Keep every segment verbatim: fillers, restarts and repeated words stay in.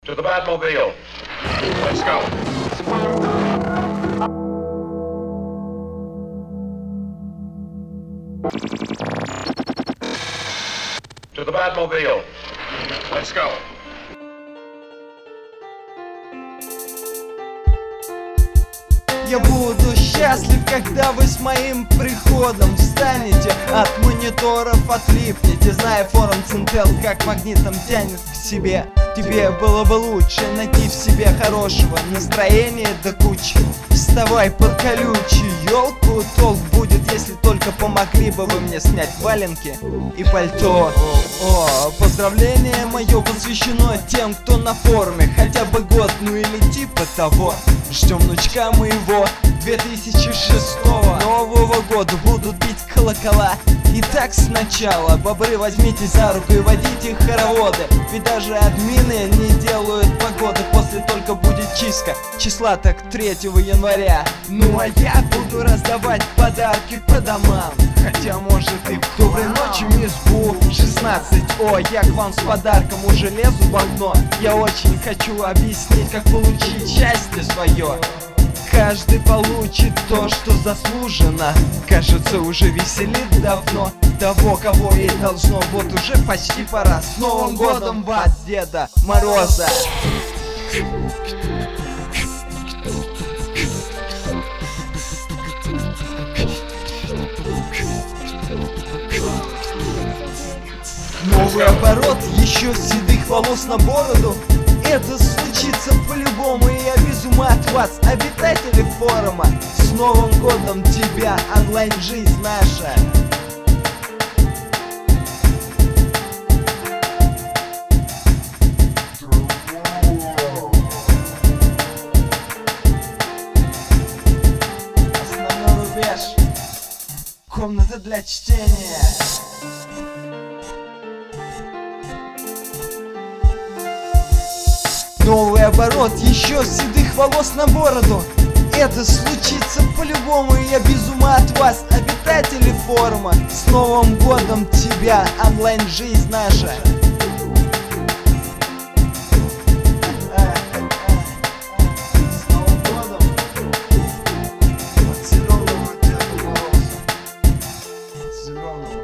To the Batmobile. Let's go. To the Batmobile. Let's go. Я буду счастлив, когда вы с моим приходом встанете, от мониторов отлипнете, зная форум Цинтел, как магнитом тянет к себе. Тебе было бы лучше найти в себе хорошего настроения до кучи. Вставай под колючую елку, толк будет, если только помогли бы вы мне снять валенки и пальто. О, поздравление мое посвящено тем, кто на форуме хотя бы год, ну или типа того. Ждем внучка моего две тысячи шестого. Нового года будут бить колокола. Итак, сначала, бобры, возьмите за руку и водите хороводы. Ведь даже админы не делают погоды, после только будет чистка. Числа так третьего января. Ну а я буду раздавать подарки по домам. Хотя может и в доброй ночи, мисс Бу шестнадцать. О, я к вам с подарком уже лезу в окно. Я очень хочу объяснить, как получить счастье свое. Каждый получит то, что заслужено. Кажется, уже веселит давно того, кого и должно. Вот уже почти пора. С Новым годом вас, Деда Мороза! Новый оборот, еще седых волос на бороду. Это случится по-любому, и я без ума от вас, обитатели форума. С Новым годом тебя, онлайн-жизнь наша. Основной рубеж. Комната для чтения. Новый оборот, еще седых волос на бороду. Это случится по-любому, и я без ума от вас, обитатели форума. С Новым годом тебя, онлайн-жизнь наша. С Новым годом. От зеленого Деда Мороза. От зеленого.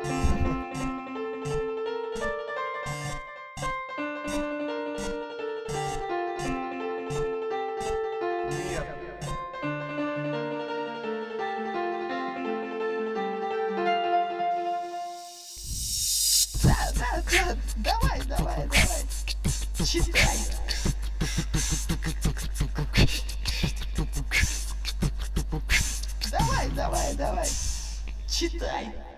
Да, да, да, давай, давай, давай, читай. Давай, давай, давай, читай.